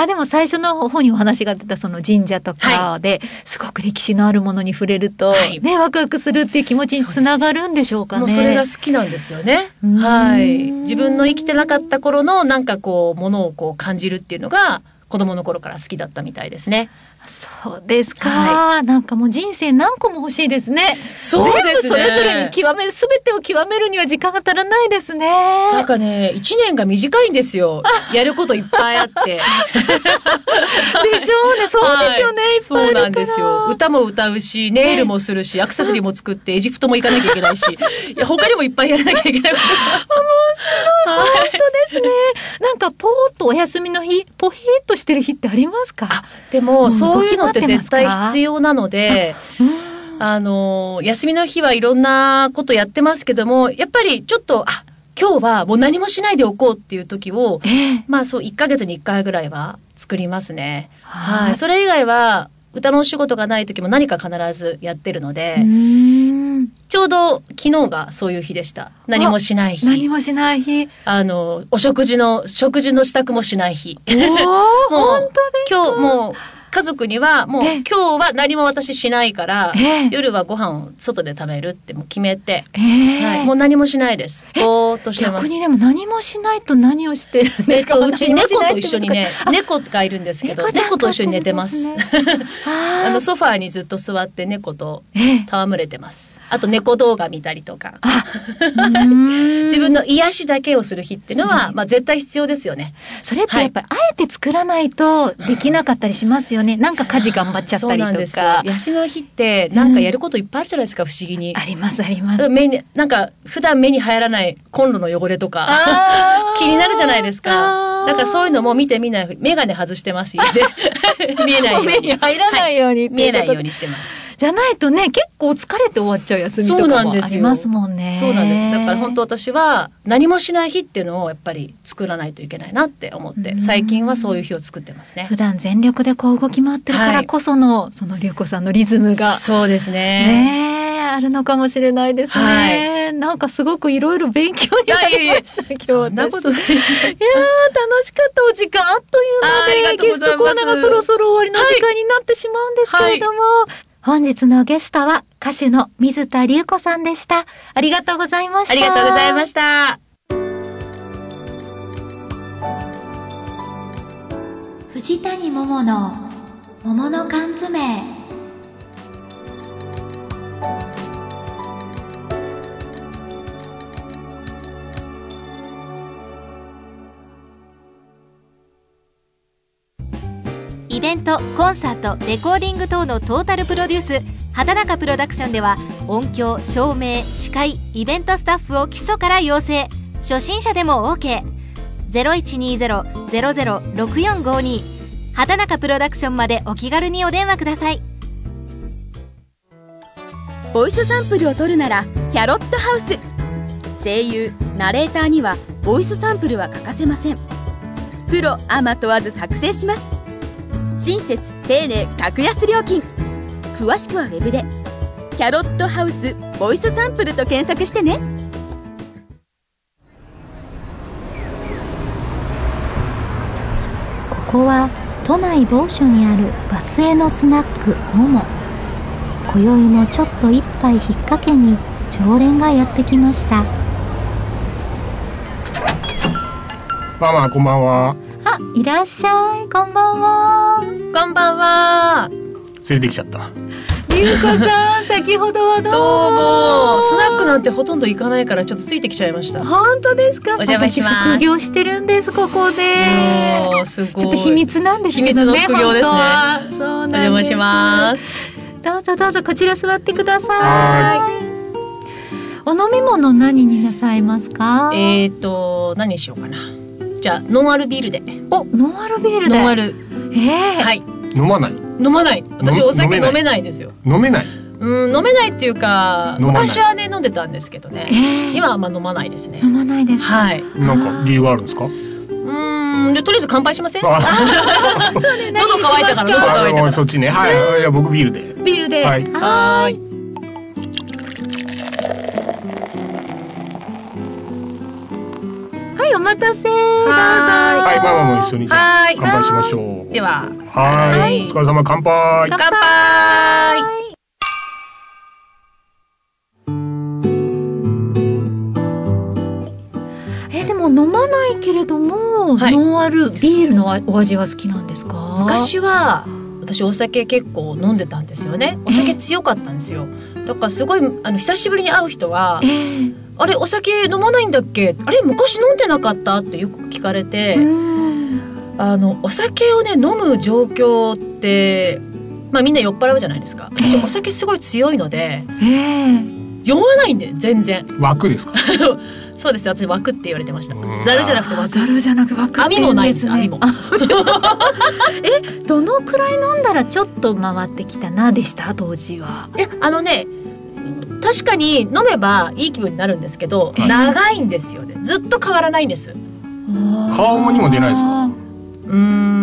でも最初の方にお話が出たその神社とかで、すごく歴史のあるものに触れると、ワクワクするっていう気持ちにつながるんでしょうかね。 もうそれが好きなんですよね。自分の生きてなかった頃のなんかものを感じるっていうのが子供の頃から好きだったみたいですね。 そうですか、なんかもう人生何個も欲しいですね。 そうですね。 全部それぞれに全てを極めるには時間が足らないですね。 なんかね、1年が短いんですよ。やることいっぱいあって。でしょうね、そうですよね、いっぱいあるから。そうなんですよ。 歌も歌うし、ネイルもするし、アクセサリーも作って、エジプトも行かなきゃいけないし、他にもいっぱいやらなきゃいけないことが。面白い、本当ですね。なんかポーっとお休みの日、ポヘーっとしてる日ってありますか？ でも、そういうのって絶対必要なので、休みの日はいろんなことやってますけども、やっぱりちょっと、今日はもう何もしないでおこうっていう時を、そう1ヶ月に1回ぐらいは作りますね。はい。それ以外は歌のお仕事がない時も何か必ずやってるので、ちょうど昨日がそういう日でした。何もしない日。 何もしない日。 お食事の支度もしない日。 本当ですか？ 今日もう家族にはもう今日は何も私しないから、夜はご飯を外で食べるってもう決めて、はい、もう何もしないです。ぼーっとしてます。 逆にでも何もしないと何をしてるんですか？ うち猫と一緒にね、猫がいるんですけど、猫と一緒に寝てます。ソファーにずっと座って猫と戯れてます。あと猫動画見たりとか。自分の癒しだけをする日っていうのは、まあ絶対必要ですよね。 それってやっぱりあえて作らないとできなかったりしますよね。なんか家事頑張っちゃったりとか。そうなんですよ。癒しの日ってなんかやることいっぱいあるじゃないですか、不思議に。 ありますあります。 なんか普段目に入らないコンロの汚れとか気になるじゃないですか。だからそういうのも見てみない、メガネ外してます家で見えないように。 目に入らないように、 見えないようにしてます。 じゃないとね、結構疲れて終わっちゃう休みとかもありますもんね。 そうなんです。だから本当私は何もしない日っていうのをやっぱり作らないといけないなって思って、最近はそういう日を作ってますね。 普段全力でこう動き回ってるからこその、その龍子さんのリズムが。 そうですね。 ね、あるのかもしれないですね。なんかすごくいろいろ勉強になりました。今日そんなことないです。 いやー、楽しかった。お時間あっという間で、ゲストコーナーがそろそろ終わりの時間になってしまうんですけれども、本日のゲストは歌手の水田龍子さんでした。ありがとうございました。 ありがとうございました。 藤谷桃の桃の缶詰。 イベント、コンサート、レコーディング等のトータルプロデュース、畑中プロダクションでは音響、照明、司会、イベントスタッフを基礎から養成。初心者でも OK。 0120-006452 畑中プロダクションまでお気軽にお電話ください。 ボイスサンプルを取るならキャロットハウス。声優、ナレーターにはボイスサンプルは欠かせません。プロアマ問わず作成します。親切丁寧格安料金。詳しくはウェブでキャロットハウスボイスサンプルと検索してね。 ここは都内某所にあるバスへのスナックもも。今宵もちょっと一杯引っ掛けに常連がやってきました。 ママ、こんばんは。 あ、いらっしゃい。こんばんは。 こんばんは。 連れてきちゃった。 龍子さん、先ほどはどうも。 スナックなんてほとんど行かないからちょっとついてきちゃいました。 本当ですか？ お邪魔します。 副業してるんです、ここで。 すごい。 ちょっと秘密なんですけどね。 秘密の副業ですね。 そうなんです。 お邪魔します。 どうぞどうぞ、こちら座ってください。お飲み物何になさいますか？ 何にしようかな。じゃあノンアルビールで。 お、ノンアルビールで。 ノンアル。はい。 飲まない？ 飲まない。私お酒飲めないんですよ。 飲めない？ 飲めないっていうか、昔はね飲んでたんですけどね。今はあんま飲まないですね。 飲まないです。 はい。 なんか理由があるんですか？ でとりあえず乾杯しません？ そうね。 喉乾いたから喉乾いたから。 そっちね。はい。いや僕ビールで。 ビールで。 はい。 はい。はい、お待たせ。どうぞ。 はい、ママも一緒にじゃあ乾杯しましょう。 では。 はい。お疲れ様、乾杯。 乾杯。 でも飲まないけれども、ノンアルビールのお味は好きなんですか？ 昔は私お酒結構飲んでたんですよね。お酒強かったんですよ。だからすごい久しぶりに会う人は、あれお酒飲まないんだっけ？あれ昔飲んでなかったってよく聞かれて、お酒をね飲む状況ってみんな酔っ払うじゃないですか。私お酒すごい強いので、酔わないんで全然。 枠ですか？ そうです。私枠って言われてました。ザルじゃなくて枠。 ザルじゃなく枠って言うんですね。 網もないです。網も。 どのくらい飲んだらちょっと回ってきたなでした当時は？ 確かに飲めばいい気分になるんですけど、長いんですよね。ずっと変わらないんです。 顔にも出ないですか？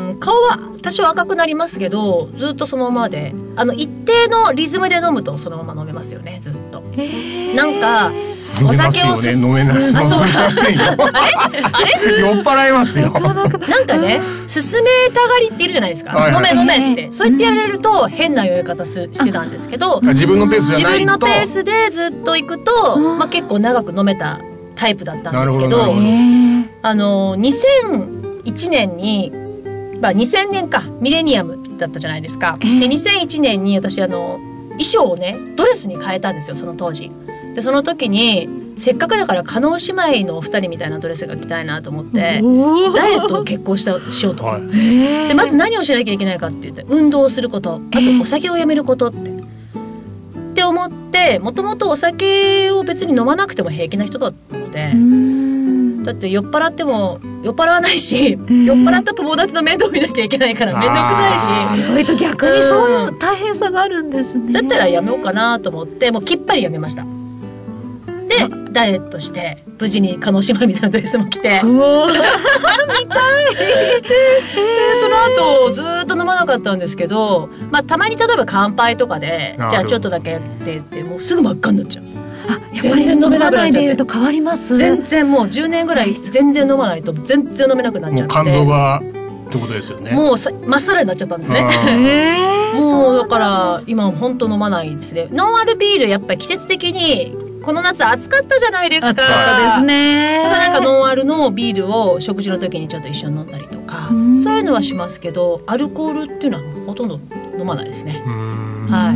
顔は多少赤くなりますけど、ずっとそのままで、一定のリズムで飲むとそのまま飲めますよね、ずっと。なんかお酒を飲めますよね。飲めませんよ。あれ酔っ払いますよ。 なんかね、勧めたがりっているじゃないですか。飲め飲めって、そうやってやられると変な酔い方してたんですけど、 自分のペースじゃないと、 自分のペースでずっと行くと、結構長く飲めたタイプだったんですけど、2001年に、2000年かミレニアムだったじゃないですか。で2001年に私衣装をねドレスに変えたんですよ、その当時。でその時にせっかくだから叶姉妹のお二人みたいなドレスが着たいなと思ってダイエットを結構しようと、でまず何をしなきゃいけないかって言って運動をすること、あとお酒をやめることって思って、もともとお酒を別に飲まなくても平気な人だったので、だって酔っ払っても酔っ払わないし、酔っ払った友達の面倒見なきゃいけないから面倒くさいし、 強いと逆にそういう大変さがあるんですね。 だったらやめようかなと思って、もうきっぱりやめました。でダイエットして無事に叶姉妹みたいなドレスも着て、見たいでその後ずっと飲まなかったんですけど、たまに例えば乾杯とかでじゃあちょっとだけやってってもうすぐ真っ赤になっちゃう。全然飲めなくなっちゃって。飲まないでいると変わります。全然もう10年ぐらい全然飲まないと全然飲めなくなっちゃって、 もう肝臓がってことですよね。 もうまっさらになっちゃったんですね。もうだから今本当飲まないですね。ノンアルビールやっぱり季節的にこの夏暑かったじゃないですか。 暑かったですね。 だからなんかノンアルのビールを食事の時にちょっと一緒に飲んだりとか、そういうのはしますけど、アルコールっていうのはほとんど飲まないですね。はい。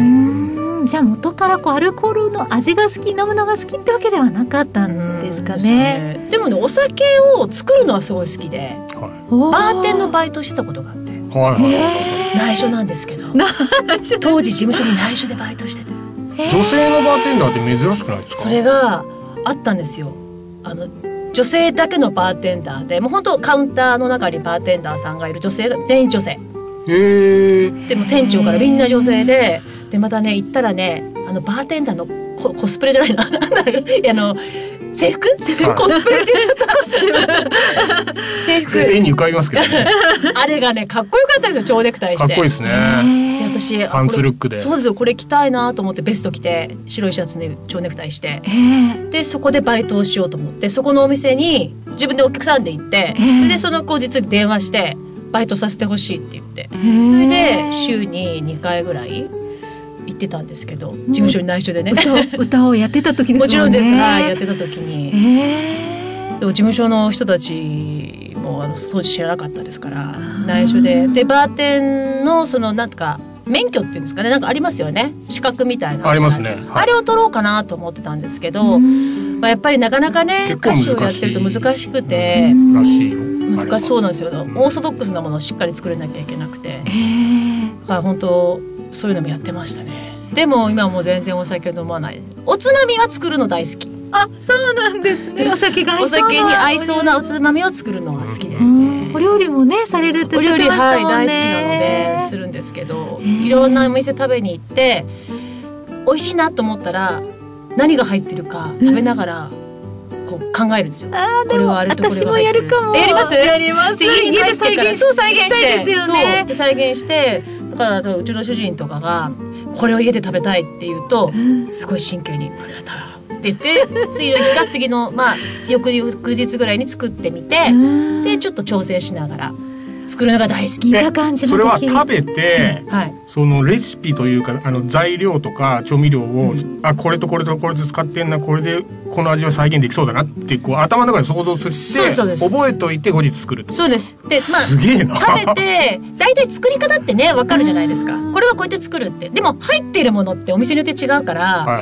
じゃあ元からアルコールの味が好き、飲むのが好きってわけではなかったんですかね。 でもね、お酒を作るのはすごい好きで、バーテンのバイトしてたことがあって、内緒なんですけど、当時事務所に内緒でバイトしてて、 女性のバーテンダーって珍しくないですか？ それがあったんですよ。女性だけのバーテンダーで、もう本当カウンターの中にバーテンダーさんがいる、女性が全員女性。でも店長からみんな女性で、またね行ったらね、バーテンダーのコスプレじゃないな制服コスプレでちょっとコスチューム制服絵に浮かびますけどね。 あれがねかっこよかったんですよ、蝶ネクタイして。かっこいいですね。 で私パンツルックで、 そうですよ、これ着たいなと思ってベスト着て白いシャツに蝶ネクタイして、でそこでバイトをしようと思って、そこのお店に自分でお客さんで行って、でその後日電話してバイトさせてほしいって言って、それで週に2回ぐらい行ってたんですけど、事務所に内緒でね、 歌をやってた時ですもんね。 もちろんです、はい、やってた時に、でも事務所の人たちも当時知らなかったですから内緒で、バーテンのなんか免許っていうんですかね、なんかありますよね、資格みたいなありますね、 あれを取ろうかなと思ってたんですけど、やっぱりなかなかね歌手をやってると難しくて、 らしいよ、 難しそうなんですよ。オーソドックスなものをしっかり作れなきゃいけなくて、だから本当そういうのもやってましたね。でも今はもう全然お酒飲まない。おつまみは作るの大好き。 あ、そうなんですね。お酒が合いそうな、 お酒に合いそうなおつまみを作るのが好きですね。 お料理もねされるっておっしゃってましたもんね。 大好きなのでするんですけど、いろんなお店食べに行って美味しいなと思ったら何が入ってるか食べながらこう考えるんですよ。これはあれとこれが入ってる。 私もやるかも。 やります？ やります。 で家に帰ってから再現したいですよね。 そう再現して、だからうちの主人とかがこれを家で食べたいって言うと、すごい真剣にこれだったって言って次の日か次の翌日ぐらいに作ってみて、でちょっと調整しながら作るのが大好き。 見た感じのそれは食べて、 はい、 そのレシピというか材料とか調味料を、これとこれとこれと使ってんな、これでこの味は再現できそうだなってこう頭の中で想像して覚えといて後日作る。 そうです。で、 すげえな。 食べて大体作り方ってね分かるじゃないですか。これはこうやって作るって。でも入っているものってお店によって違うから、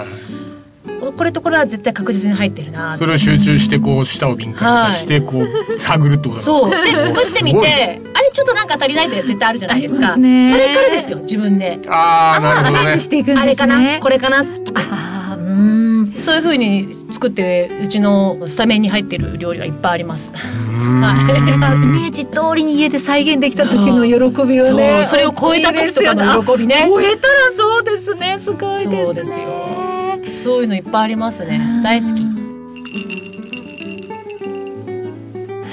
これとこれは絶対確実に入ってるな。 それを集中してこう舌を敏感にしてこう探るってことなんですか。 そうで作ってみて、あれちょっとなんか足りないって絶対あるじゃないですか。それからですよ、自分で。 なるほどね。 していくんですね。 あれかなこれかなって。そういう風に作ってうちのスタメンに入ってる料理はいっぱいあります。 イメージ通りに家で再現できた時の喜びをね、 それを超えた時とかの喜びね。 超えたらそうですね、すごいですね。 そうですよ。そういうのいっぱいありますね。大好き。 多分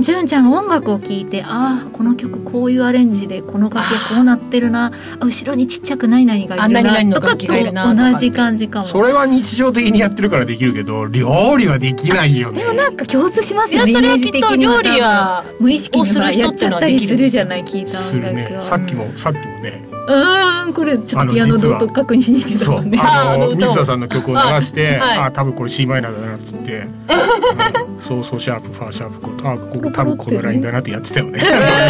純ちゃん音楽を聴いて、ああこの曲こういうアレンジでこの楽器こうなってるな、後ろにちっちゃく何々がいるなとかと同じ感じかも。 それは日常的にやってるからできるけど、料理はできないよね。 でもなんか共通しますよね。 いやそれはきっと料理は無意識にやっちゃったりするじゃない、聞いた音楽を、 ね、さっきもね、 これちょっとピアノの音確認しに行ってたもんね。 水田さんの曲を流して、多分これ C マイナーだなっつってそうシャープファーシャープここ多分このラインだなってやってたよね。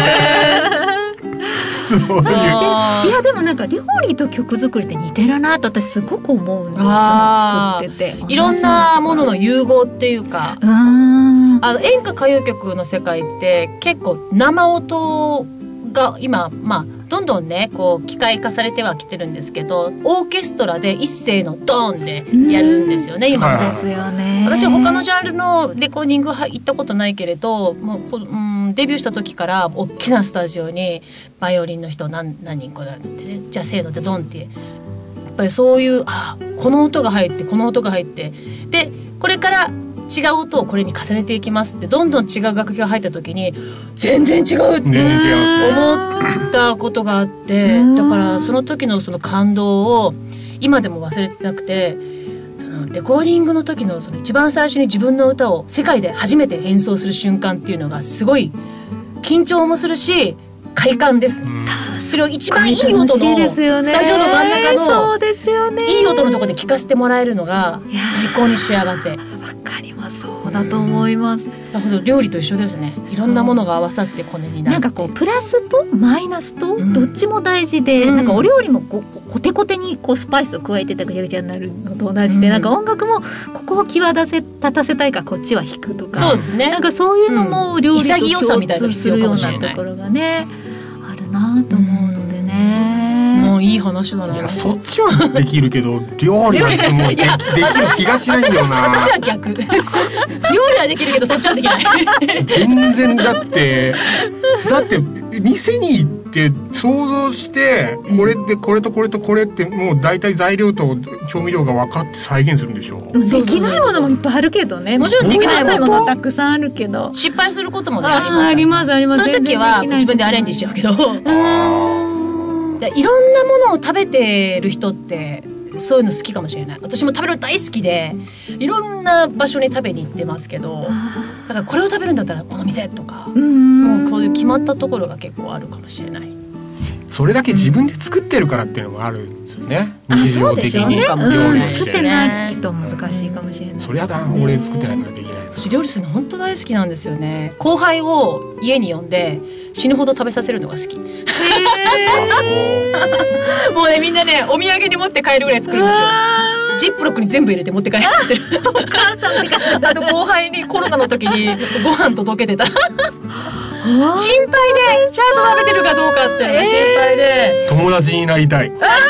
そういういやでもなんか料理と曲作りって似てるなと私すごく思うんですよ。作ってていろんなものの融合っていうか、演歌歌謡曲の世界って結構生音が今どんどんねこう機械化されてはきてるんですけど、オーケストラで一斉のドーンでやるんですよね、今ですよね。 私は他のジャンルのレコーディング行ったことないけれど、もうデビューした時から大きなスタジオにバイオリンの人何人かだってね、じゃあせーのでドンってやっぱりそういうこの音が入ってこの音が入ってでこれから違う音をこれに重ねていきますってどんどん違う楽器が入った時に全然違うって思ったことがあって、だからその時のその感動を今でも忘れてなくて、そのレコーディングの時のその一番最初に自分の歌を世界で初めて演奏する瞬間っていうのがすごい緊張もするし快感です。それを一番いい音のスタジオの真ん中のいい音のところで聴かせてもらえるのが最高に幸せ。 わかります。そうだと思います。 なるほど、料理と一緒ですね。いろんなものが合わさってこれになる。 なんかこうプラスとマイナスとどっちも大事で、なんかお料理もコテコテにこうスパイスを加えてたぐちゃぐちゃになるのと同じで、なんか音楽もここを際立たせたいからこっちは弾くとか、 そうですね。 なんかそういうのも料理と共通するようなところがねあるなと思うのでね。 もういい話だな。 いやそっちはできるけど料理はもうできる気がしないんだよな。 私は逆。料理はできるけどそっちはできない。 全然だって店に行って想像してこれってこれとこれとこれってもう大体材料と調味料が分かって再現するんでしょ。 できないものもいっぱいあるけどね。 もちろんできないものもたくさんあるけど失敗することもねあります。そういう時は自分でアレンジしちゃうけど、いろんなものを食べてる人ってそういうの好きかもしれない。私も食べるの大好きでいろんな場所に食べに行ってますけど、だからこれを食べるんだったらこの店とか、もうこういう決まったところが結構あるかもしれない。 それだけ自分で作ってるからっていうのもあるんですよね。日常的に作ってないと難しいかもしれない。 そりゃ俺作ってないからできない。 私料理するの本当大好きなんですよね。後輩を家に呼んで死ぬほど食べさせるのが好き。もうねみんなねお土産に持って帰るぐらい作るんですよ。ジップロックに全部入れて持って帰ってる。お母さんってあと後輩にコロナの時にご飯届けてた。心配でちゃんと食べてるかどうかっていうのが心配で、 友達になりたい。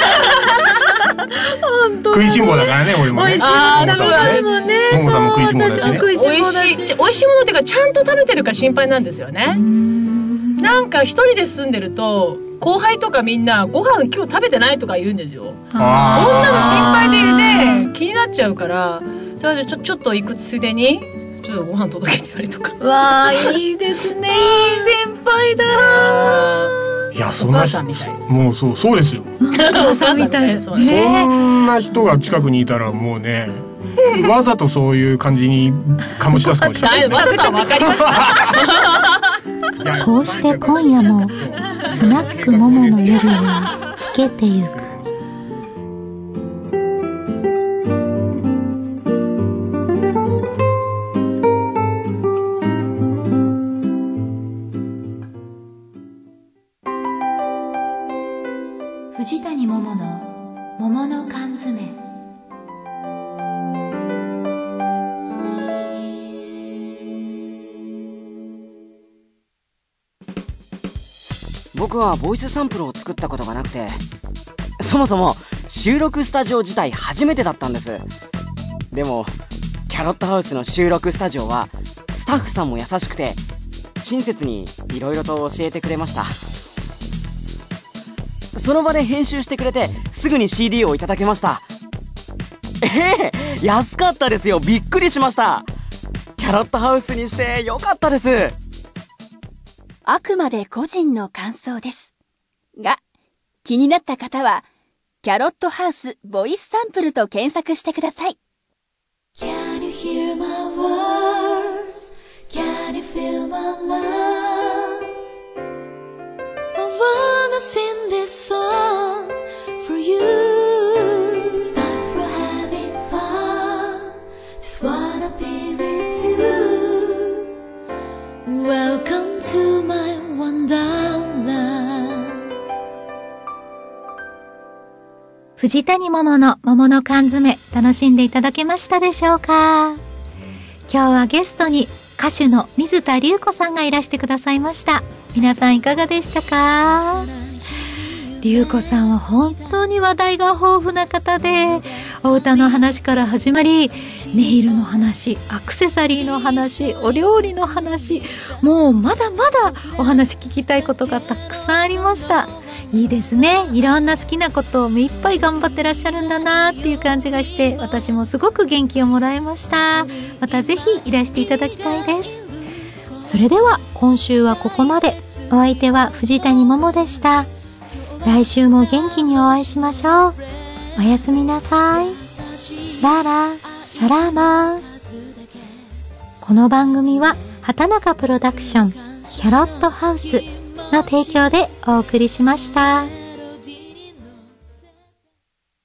食いしん坊だからね俺もね。ももさんも食いしん坊だしね。 美味しいものっていうかちゃんと食べてるか心配なんですよね。なんか一人で住んでると後輩とかみんなご飯今日食べてないとか言うんですよ。そんなの心配でね気になっちゃうから、それはちょっと行くついでにちょっとご飯届けてたりとか。 わーいいですね。いい先輩だ。 いやそんなもうそうですよ。 お母さんみたい。 そんな人が近くにいたらもうねわざとそういう感じに醸し出すかもしれない。 わざとはわかりますか。こうして今夜もスナックももの夜は更けてゆく。藤谷桃の桃の缶詰。 僕はボイスサンプルを作ったことがなくて、そもそも収録スタジオ自体初めてだったんです。でもキャロットハウスの収録スタジオはスタッフさんも優しくて親切にいろいろと教えてくれました。その場で編集してくれてすぐに CD をいただけました。安かったですよ。びっくりしました。キャロットハウスにしてよかったです。 あくまで個人の感想です。が、気になった方は、キャロットハウスボイスサンプルと検索してください。Can you hear my words? Can you feel my love? I wanna sing this song for you. It's time for having fun. Just wanna be with you. Welcome to my wonderland. 藤谷桃の桃の缶詰、楽しんでいただけましたでしょうか？今日はゲストに歌手の水田龍子さんがいらしてくださいました。皆さんいかがでしたか？龍子さんは本当に話題が豊富な方で、お歌の話から始まり、ネイルの話、アクセサリーの話、お料理の話、もうまだまだお話聞きたいことがたくさんありました。いいですね。いろんな好きなことを目いっぱい頑張ってらっしゃるんだなっていう感じがして、私もすごく元気をもらいました。またぜひいらしていただきたいです。それでは今週はここまで。お相手は藤谷桃でした。来週も元気にお会いしましょう。おやすみなさい。ララサラーマー。この番組は畑中プロダクションキャロットハウスの提供でお送りしました。